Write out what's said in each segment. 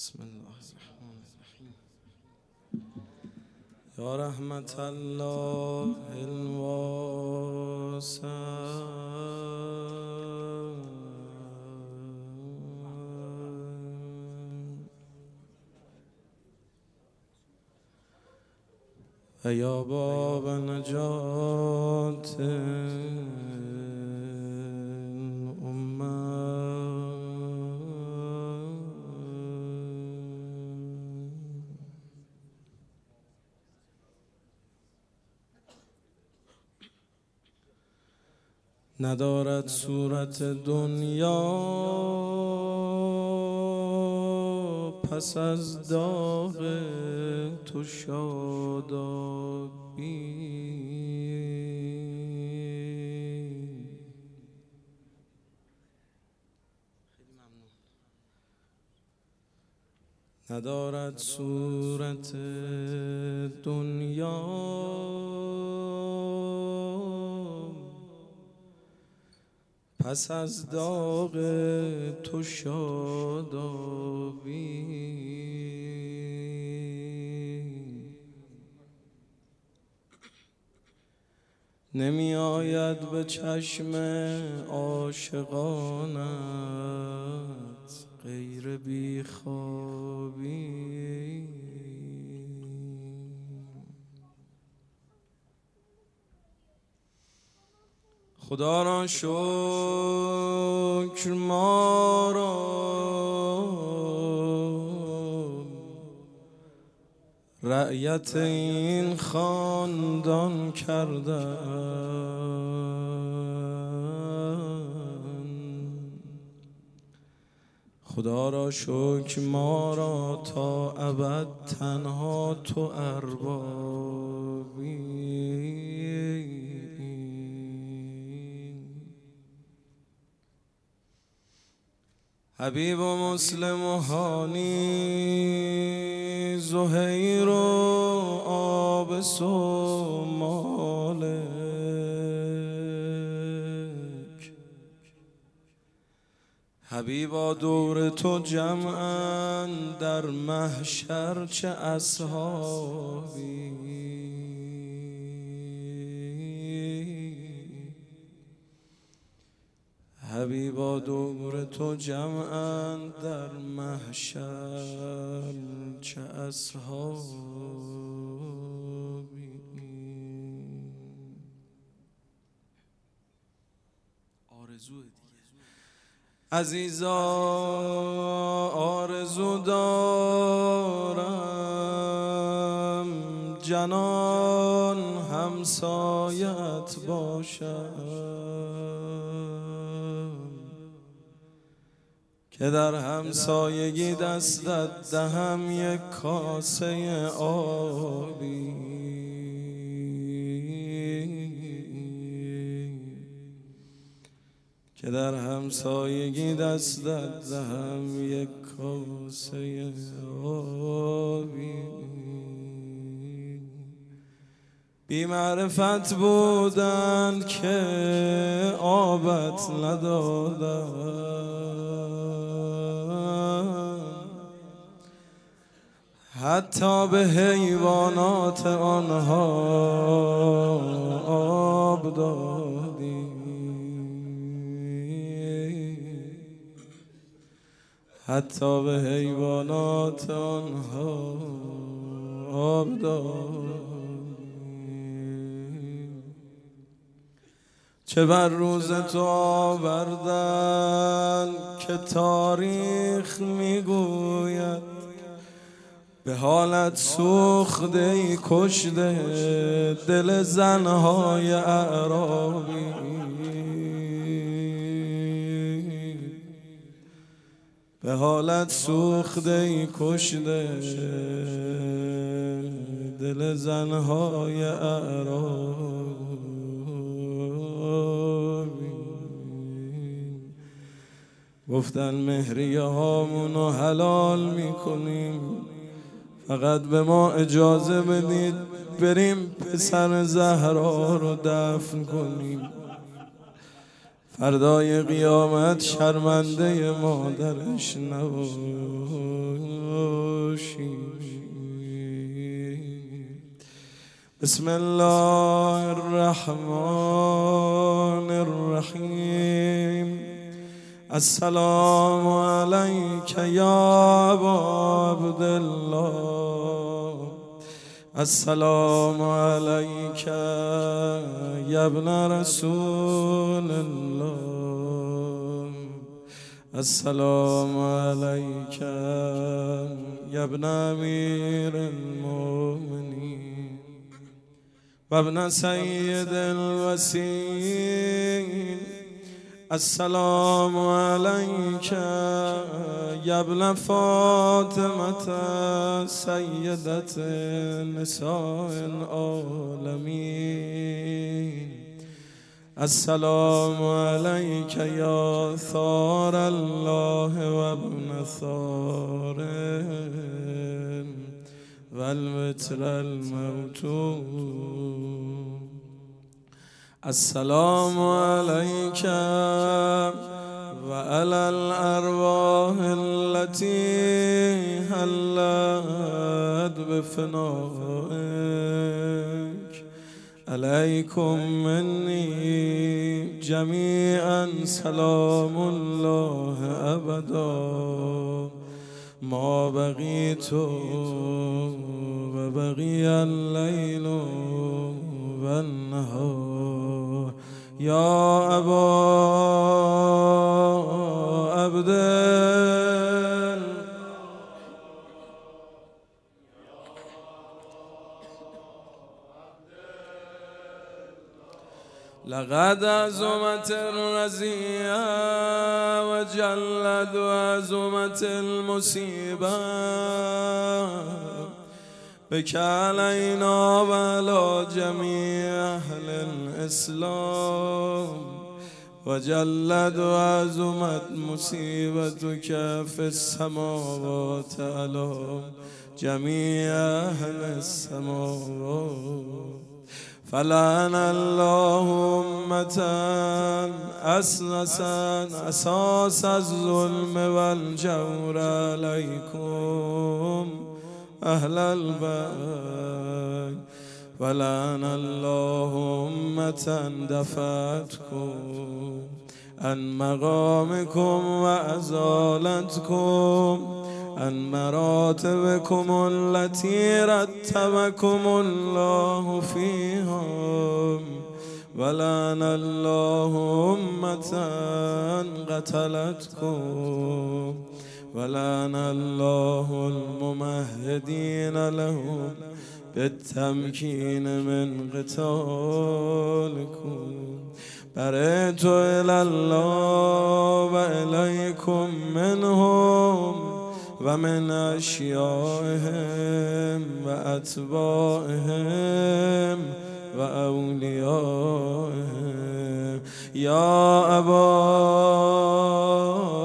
بسم الله الرحمن الرحیم. یا رحمت الله الواسع و یا باب نجات ندارد صورت دنیا پس از داغ تو شادابی. ندارد صورت دنیا پس از داغ تو شادابی. نمی آید به چشم عاشقانت غیر بیخوابی. خدا را شکر ما را رعیت این خاندان کردند. خدا را شکر ما را تا ابد تنها تو اربابی. حبیب و مسلم و هانی زهیر و آبس و مالک. حبیبا دور تو جمعاً در محشر چه اصحابی. حبیبا دور تو جمعاً در محشر چه اصحابی. آرزو دیگه عزیزا، آرزو دارم جنان همسایت باشد که در همسایگی دستت دهم یک کاسه آبی. که در همسایگی دستت دهم یک کاسه آبی. بی معرفت بودند که آبت ندادند، حتی به حیوانات آنها آب دادی. حتی به حیوانات آنها آب دادی. چه بر روز تو آوردن که تاریخ میگوید به حالت سوخته ای کشته دل زنهای اعرابی. به حالت سوخته ای کشته دل زنهای اعرابی. گفتن مهریه هامونو حلال میکنیم، فقط به ما اجازه بدید بریم پسر زهرا رو دفن کنیم. فردای قیامت شرمنده مادرش نبود. باشی. بسم الله الرحمن الرحیم. السلام علیک یا ابا عبدالله. السلام علیک یا ابن رسول الله. السلام علیک یا ابن امیر المؤمنین و ابن سید الوسیل. السلام علیک یا ابن فاطمة سیدة نساء العالمین. السلام علیک یا ثار الله و ابن ثار و الوتر الموتور. السلام علیک و علی الارواح التي حلت بفنائک. علیکم منی جمیعا سلام الله ابدا ما بقیت و بقی اللیل و النهار. یا ابا عبدالله لقد عظمت الرزیه و جلد و عظمت المصیبه بک علینا و علی جمیع اهل الاسلام و جلد و عظمت مصیبتک فی السماوات علی جمیع اهل السماوات. فلعن الله امة اساس الظلم والجور علیکم اهل البيت. ولعن الله امة دفعتكم عن مقامكم وازالتكم عن مراتبكم التي رتبكم الله فيها. ولعن الله امة قتلتكم ولعن الله الممهدين لهم بالتمكين من قتالكم. برئت إلى الله وإليكم منهم ومن أشيائهم وأتباعهم وأوليائهم. يا أبا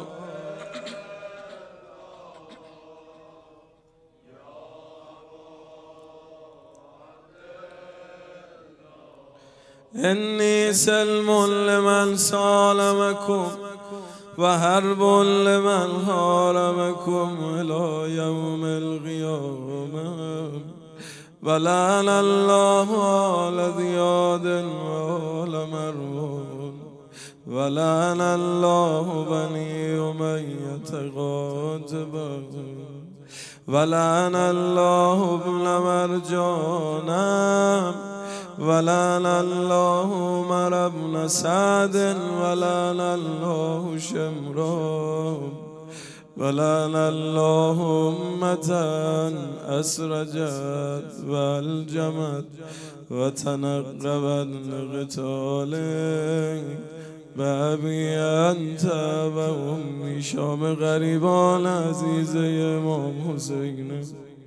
إني سلم لمن سالمكم وحرب لمن حاربكم إلى يوم القيامة. ولعن الله آل زياد وآل مروان. ولعن الله بني أمية قاتبا. ولعن الله ابن مرجان. ولعن الله عمر بن سعد. ولعن الله شمرا. ولعن الله أمة أسرجت والجمت وتنقبت لقتالك بأبي أنت وأمي. شام غریبان عزیز امام حسین.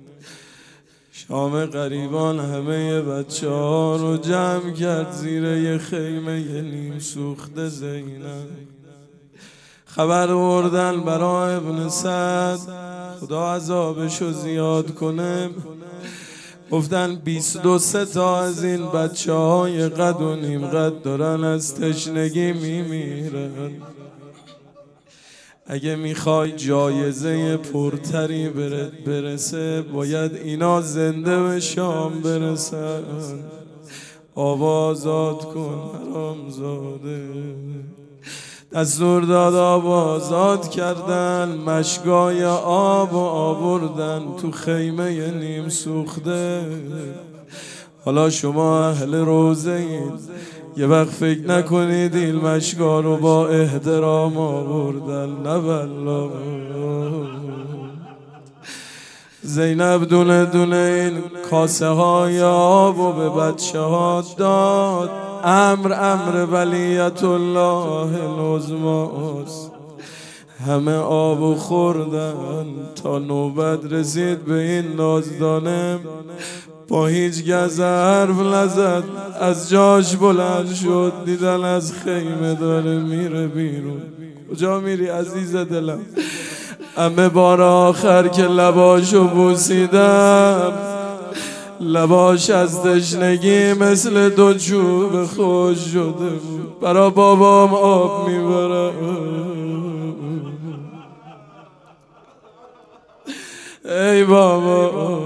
شام غریبان همه بچه ها رو جمع کرد زیر یه خیمه نیم سوخته زینب. خبر آوردن برای ابن سعد خدا عذابشو زیاد کنه. گفتن 22 تا از این بچه های قد و نیم قد دارن از تشنگی میمیرن. اگه میخوای جایزه پرتری برسه باید اینا زنده به شام برسن. آوازات کن حرامزاده. دستور داد آوازات کردن، مشگای آب و آوردن تو خیمه نیم سوخته. حالا شما اهل روزه اید، یه وقت فکر نکنید این مشگا رو با احترام آوردن. نه والله. زینب دونه دونه این کاسه های آب و به بچه ها داد. امر ولیت الله العظماست. همه آب خوردن تا نوبت رسید به این نازدانه. با هیچ گز حرف نزد، از جاش بلند شد. دیدن از خیمه داره میره بیرون. کجا میری عزیز دلم؟ همه بار آخر که لباشو بوسیدم، لباش از تشنگی مثل دو چوب خوش شده بود. برا بابام آب میبرم. ای بابا.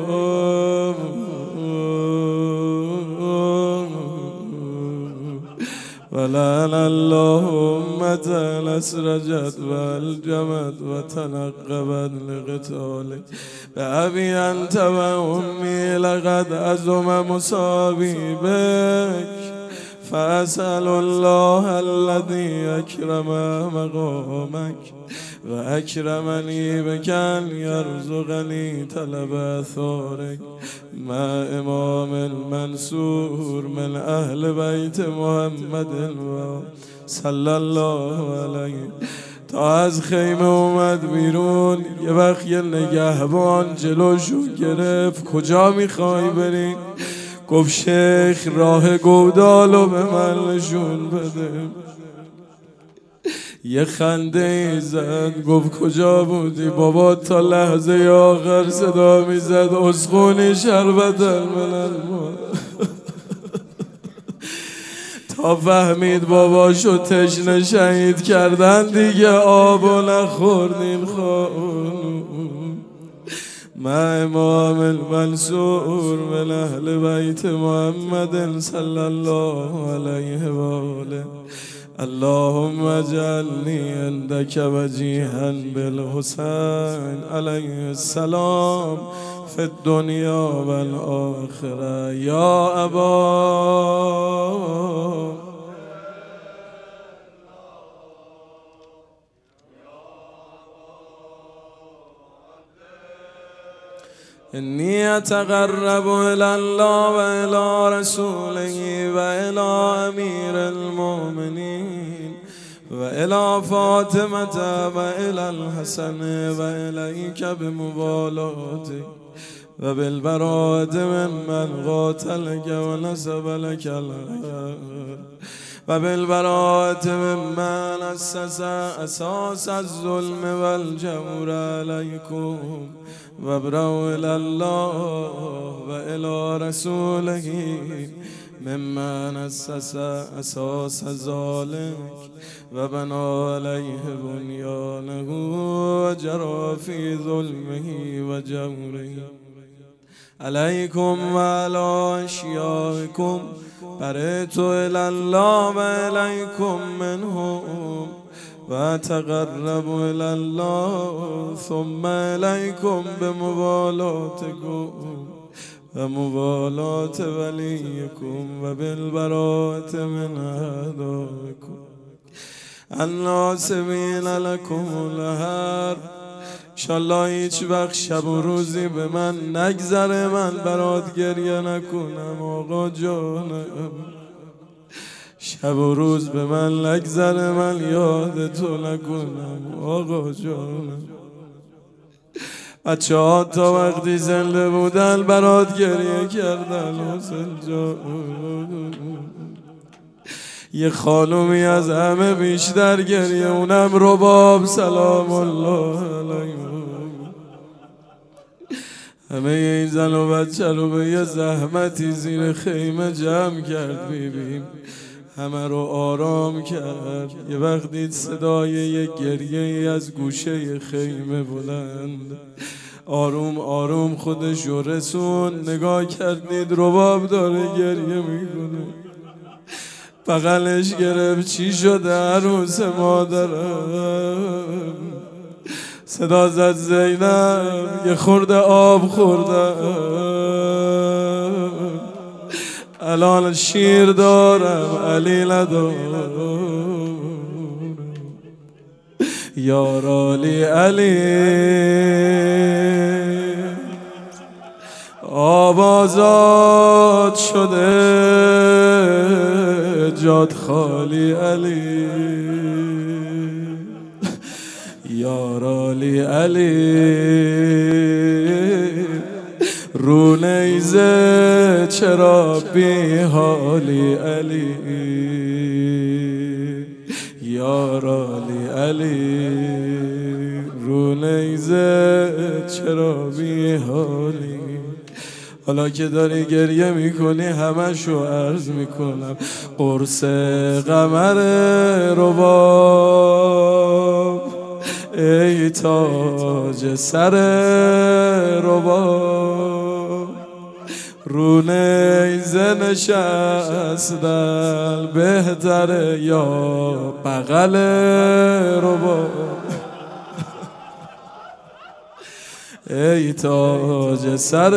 ولعن اللهم الاسرجت والجمد وتنقبت لقتالك بأبي أنت وأمي لقد عظم مصابي بك فأسأل الله الذي أكرم مقامك وأكرمني بك أن يرزقني طلب أثارك مع امام المنصور من اهل بیت محمد صلی الله علیه. تا از خیمه اومد بیرون، یه وقت یه نگهبان جلوشو گرفت. کجا میخوای بری؟ گفت شیخ راه گودالو به من نشون بده. یه خنده زد، گفت کجا بودی؟ بابا تا لحظه آخر صدا میزد اسخونی شربت الملل. تا فهمید باباشو تشنه شهید کردن، دیگه آبو نخوردین خانوم. ما امام المنصور من اهل بیت محمد صلی الله علیه و آله. اللهم اجعلني عندك وجيها بالحسين عليه السلام في الدنيا والآخرة يا أبا. إني أتقرب إلى الله وإلى رسوله وإلى أمير المؤمنين وإلى فاطمة وإلى الحسن وإليك بموالاتك وبالبراءة ممن قاتلك ونسب لك الخير وبالبراءة ممن أسس أساس الظلم والجور عليكم وابرأوا إلى الله وإلى رسوله ممن أسس أساس ذلك وبنى عليه بنيانه وجرى في ظلمه وجوره. عليكم وعلى أشيائكم برئت إلى الله وإليكم منهم وأتقرب إلى الله ثم إليكم بموالاتكم وموالات وليكم وبالبراءة من أعدائكم الناصبين لكم الهر. انشالله هیچ وقت شب و روزی به من نگذره من برات گریه نکنم آقا جانم. شب و روز به من نگذره من یاد تو نکنم آقا جانم. بچه ها تا وقتی زنده بودن برات گریه کردن حسین جان. یه خانومی از همه بیشتر گریه، اونم رباب سلام الله علیه. همه این زن و بچه رو به یه زحمتی زیر خیمه جمع کرد. بیبیم همه رو آرام کرد. یه وقت دید صدای یک گریه ای از گوشه خیمه بلند، آروم آروم خودش رو رسون، نگاه کردید رباب داره گریه میکنه. بغلش گرفت چی شده عروس مادرم؟ صدا زد زینب یه خورده آب خوردم، الان شیر دارم علی ندارم. یار علی علی آب آزاد شده جاد خالی علی. یار علی علی رو نیزه چرا بی حالی علی. یار علی علی رو نیزه چرا بی حالی. حالا که داری گریه میکنی همشو عرض میکنم، قرص قمر رباب ای تاج سر رباب، رو نیزه نشستن بهتره یا بغل رباب. ای تاج سر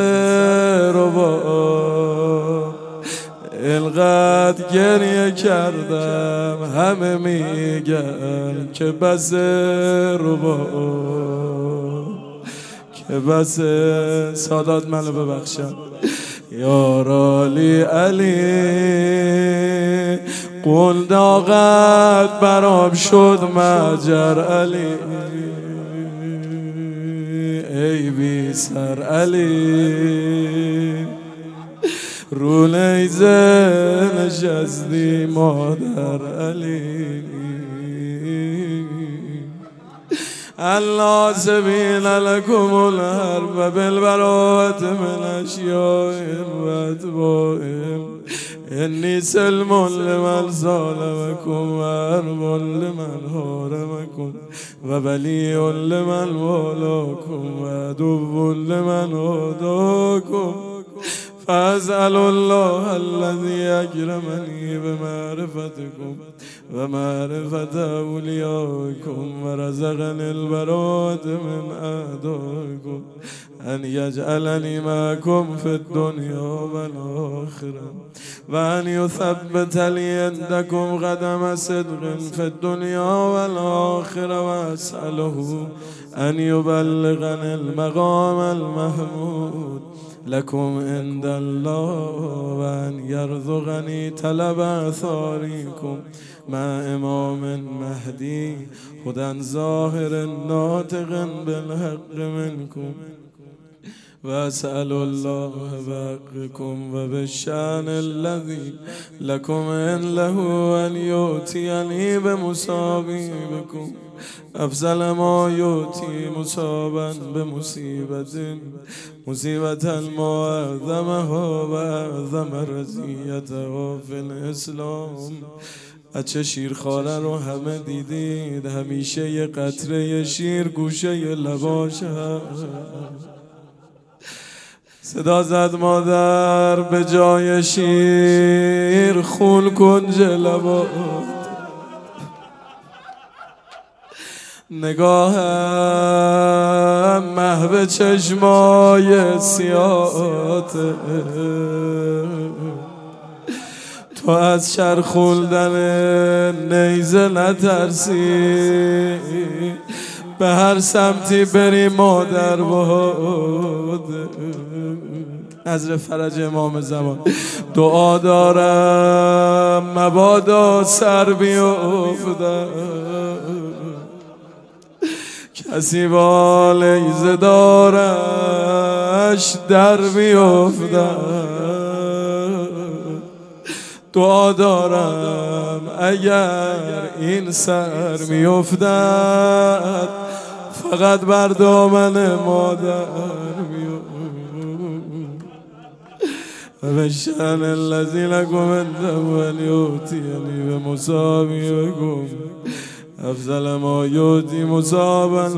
رباب اینقدر گریه کردم همه میگن که بس رباب، که بس. سادات منو ببخشم. یار علی علی قول داغت برام شد مجر علی، ای بی سر علی رو نیزه نشستی مادر علی. الله سبیل لکم الحرب بالبراءة من اشیائهم و اتباعهم، انی سلم لمن ظالمکم و حرب لمن حارمکم و ولی لمن والاکم و عدو لمن عاداکم، فاسأل الله الذي اکرمنی بمعرفتکم و معرفت اولیائکم و رزقنی البراءة من اعدائکم ان یجعلنی معکم فی الدنیا و الاخره و ان یثبت لی عندکم قدم صدق فی الدنیا و الاخره و اسأله ان یبلغنی المقام المحمود لكم عند الله و ان یرزقنی طلب اثاریکم مع امام مهدی هدى ظاهر ناطق بالحق منكم و اسأل الله بحقكم و بالشأن الذي لكم ان له ان یؤتینی بمصابیبکم افضل ما یؤتی مصابا بمصیبت ما اعظمها و اعظم رضیتها فی الاسلام. بچه شیرخواره رو همه دیدید، همیشه یه قطره شیر گوشه لباش هست. صدا زد مادر به جای شیر خون کنج لبات، نگاهم محو چشمای سیاته، تو از چرخوندن نیزه نترسی، به هر سمتی بری مادر باد. نظر فرج امام زمان دعا دارم مبادا سر بیفتم، کسی با لیزه دارش در بیفتم. دعا دارم اگر این سر میافتد فقط بر دامن مادر بیفتد. وبالشأن الذي لكم عنده أن يؤتيني بمصابكم أفضل ما يؤتي مصابا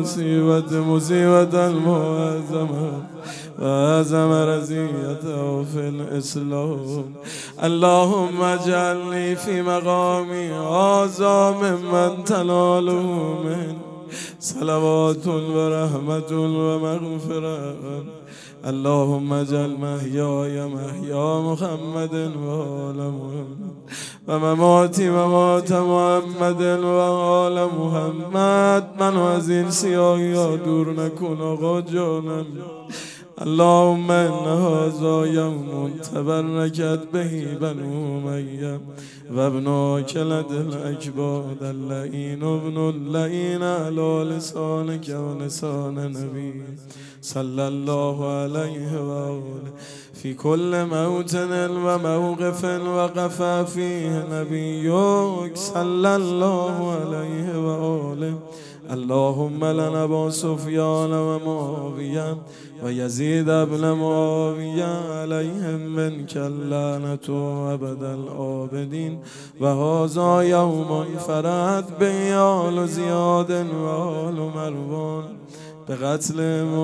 بمصيبة المعظمة وأعظم رزيته في الإسلام. اللهم اجعلني في مقامي هذا ممن تناله من صلوات ورحمة ومغفرة. اللهم اجعل محياي محيا محمد وآل محمد ومماتي ممات محمد وآل محمد. من از این سیاهی ها دور نکن آقا جانم. اللهم ان هذا یوم تبرکت به بنو امیه و ابن کلد الاکباد اللعین ابن اللعین علی لسانک و لسان نبی صلی الله علیه و آله فی کل موطن و موقف وقف فیه نبیک صلی الله علیه و آله. اللهم لنا ابا سفیان و معاویه و یزید ابن معاویه علیهم منک اللعنة ابد الآبدین. و هذا یوم فرحت به آل زیاد و آل مروان بقتل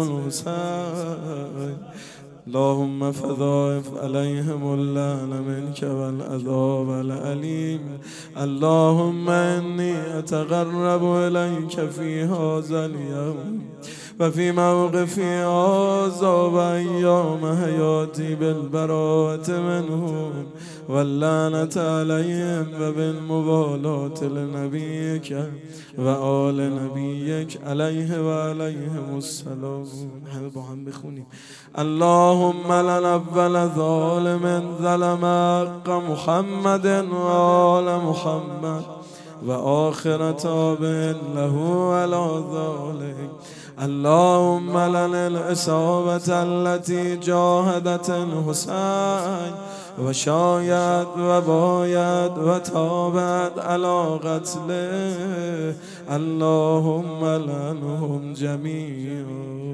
الحسین. اللهم فضاعف عليهم اللعن منك والعذاب الأليم. اللهم إني أتقرب إليك في هذا اليوم وفي موقفي هذا وأيام حياتي بالبراءة منهم واللعنة عليهم وبالموالاة لنبيك وآل نبيك عليه وعليهم السلام. همه با هم بخونیم. اللهم لنا اول ظالم ظلم حق محمد وآل محمد وآخر تابع له على ذلك. اللهم لنا الإصابة التي جاهدت الحسين وشاید و باید و تابد علی قتله. اللهم لعنهم جمیعا.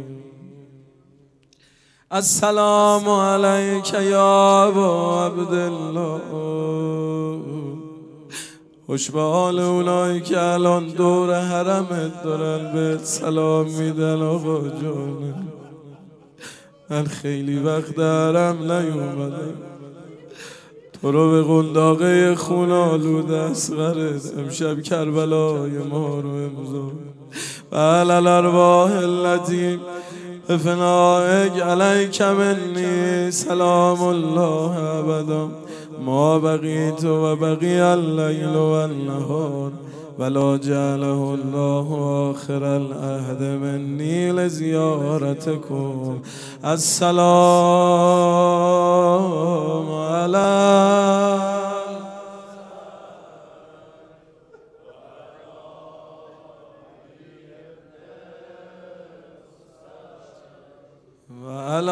السلام علیک یا ابا عبدالله. خوش به حال اونایی که الان دور حرمت دارن بهت سلام میدن آقا جان. من خیلی وقت حرم نیومدم تو رو به قنداقه خون آلود اصغرت امشب کربلای ما رو امضا و علی الارواح التي بفنائک علیک منی سلام الله ابدا ما بقیت و بقی اللیل و النهار ولا جعله الله آخر العهد منی لزیارتکم. السلام علیکم و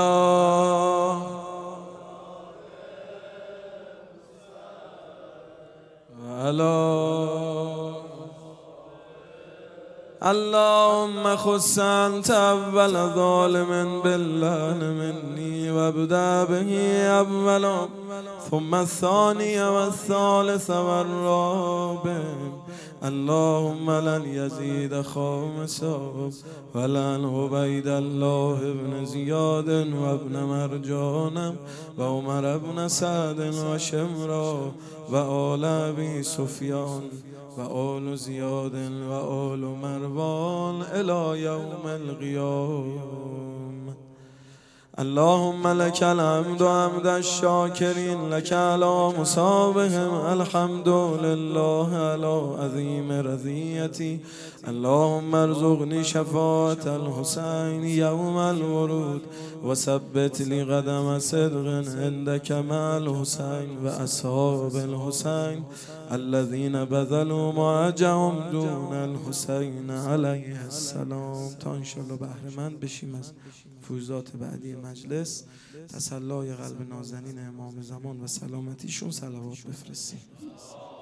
اللهم خص انت اول ظالم باللعن مني وابدأ به اولا ثم الثاني والثالث والرابع. اللهم لن يزيد خامسا ولن عبید الله بن زیاد و ابن مرجان و عمر بن سعد و شمرا و آل ابی سفیان و آل زیاد و آل مروان الی یوم القیام. اللهم لك الحمد حمد الشاکرین لك على مصابهم الحمد لله على عظیم رضیتی. اللهم ارزقني شفاعة الحسین یوم الورود و ثبت لی قدم صدق عندك مع الحسین و اصحاب الحسین الذين بذلوا معجهم دون الحسین علیه السلام. تا انشاءالله بهره مند بشیم از فوزات بعدی مجلس، تسلای قلب نازنین امام زمان و سلامتیشون صلوات بفرستیم.